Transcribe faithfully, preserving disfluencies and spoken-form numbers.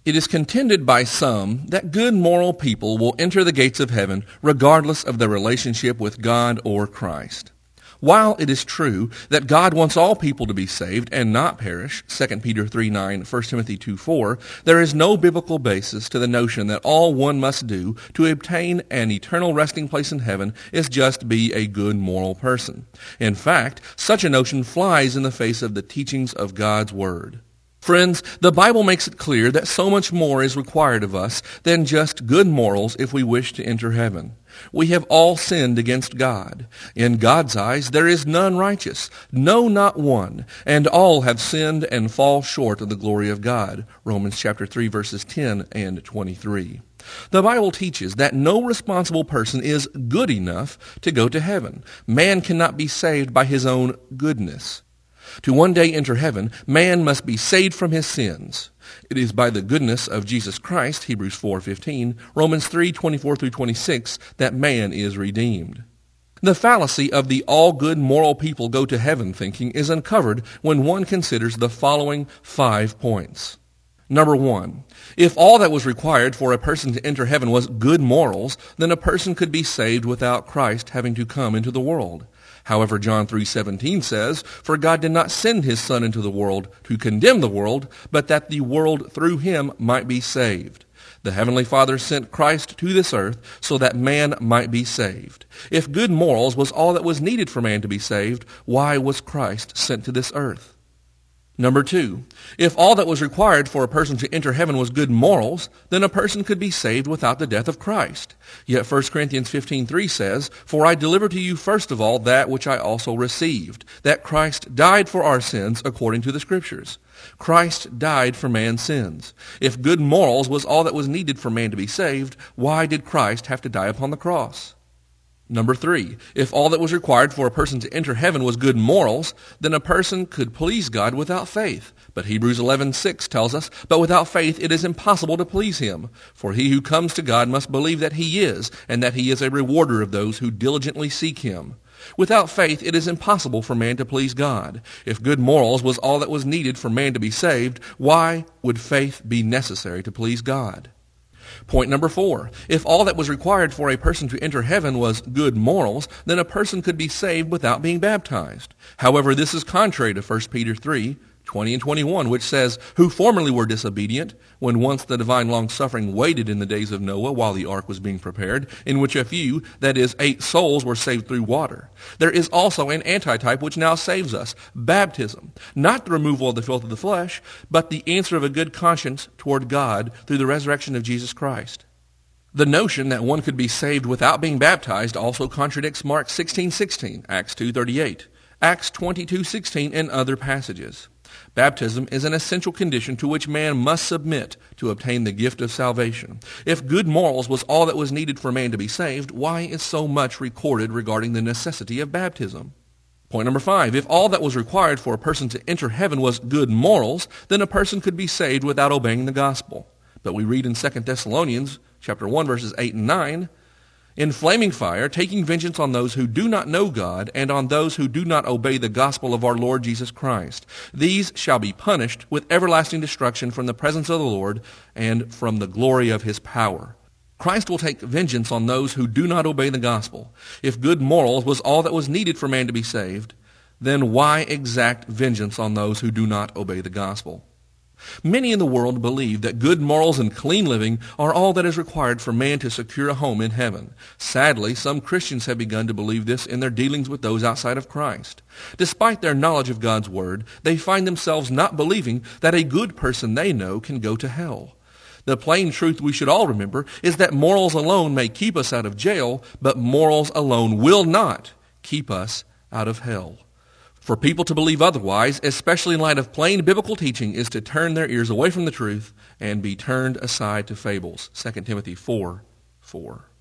It is contended by some that good moral people will enter the gates of heaven regardless of their relationship with God or Christ. While it is true that God wants all people to be saved and not perish, Second Peter three nine, First Timothy two four, there is no biblical basis to the notion that all one must do to obtain an eternal resting place in heaven is just be a good moral person. In fact, such a notion flies in the face of the teachings of God's Word. Friends, the Bible makes it clear that so much more is required of us than just good morals if we wish to enter heaven. We have all sinned against God. In God's eyes, there is none righteous, no, not one, and all have sinned and fall short of the glory of God. Romans chapter three, verses ten and twenty-three. The Bible teaches that no responsible person is good enough to go to heaven. Man cannot be saved by his own goodness. To one day enter heaven, man must be saved from his sins. It is by the goodness of Jesus Christ, Hebrews four fifteen, Romans three twenty-four through twenty-six, that man is redeemed. The fallacy of the all good moral people go to heaven thinking is uncovered when one considers the following five points. Number one, if all that was required for a person to enter heaven was good morals, then a person could be saved without Christ having to come into the world. However, John three seventeen says, "For God did not send his Son into the world to condemn the world, but that the world through him might be saved." The Heavenly Father sent Christ to this earth so that man might be saved. If good morals was all that was needed for man to be saved, why was Christ sent to this earth? Number two, if all that was required for a person to enter heaven was good morals, then a person could be saved without the death of Christ. Yet First Corinthians fifteen three says, "For I delivered to you first of all that which I also received, that Christ died for our sins according to the Scriptures." Christ died for man's sins. If good morals was all that was needed for man to be saved, why did Christ have to die upon the cross? Number three, if all that was required for a person to enter heaven was good morals, then a person could please God without faith. But Hebrews eleven six tells us, "But without faith it is impossible to please him. For he who comes to God must believe that he is, and that he is a rewarder of those who diligently seek him." Without faith it is impossible for man to please God. If good morals was all that was needed for man to be saved, why would faith be necessary to please God? Point number four, if all that was required for a person to enter heaven was good morals, then a person could be saved without being baptized. However, this is contrary to First Peter three twenty and twenty-one, which says, "Who formerly were disobedient, when once the divine long-suffering waited in the days of Noah while the ark was being prepared, in which a few, that is, eight souls, were saved through water. There is also an antitype which now saves us, baptism, not the removal of the filth of the flesh, but the answer of a good conscience toward God through the resurrection of Jesus Christ." The notion that one could be saved without being baptized also contradicts Mark sixteen sixteen, Acts two thirty-eight, Acts twenty-two sixteen, and other passages. Baptism is an essential condition to which man must submit to obtain the gift of salvation. If good morals was all that was needed for man to be saved, why is so much recorded regarding the necessity of baptism? Point number five, if all that was required for a person to enter heaven was good morals, then a person could be saved without obeying the gospel. But we read in Second Thessalonians chapter one, verses eight and nine, "In flaming fire, taking vengeance on those who do not know God and on those who do not obey the gospel of our Lord Jesus Christ. These shall be punished with everlasting destruction from the presence of the Lord and from the glory of his power." Christ will take vengeance on those who do not obey the gospel. If good morals was all that was needed for man to be saved, then why exact vengeance on those who do not obey the gospel? Many in the world believe that good morals and clean living are all that is required for man to secure a home in heaven. Sadly, some Christians have begun to believe this in their dealings with those outside of Christ. Despite their knowledge of God's Word, they find themselves not believing that a good person they know can go to hell. The plain truth we should all remember is that morals alone may keep us out of jail, but morals alone will not keep us out of hell. For people to believe otherwise, especially in light of plain biblical teaching, is to turn their ears away from the truth and be turned aside to fables. Second Timothy four four.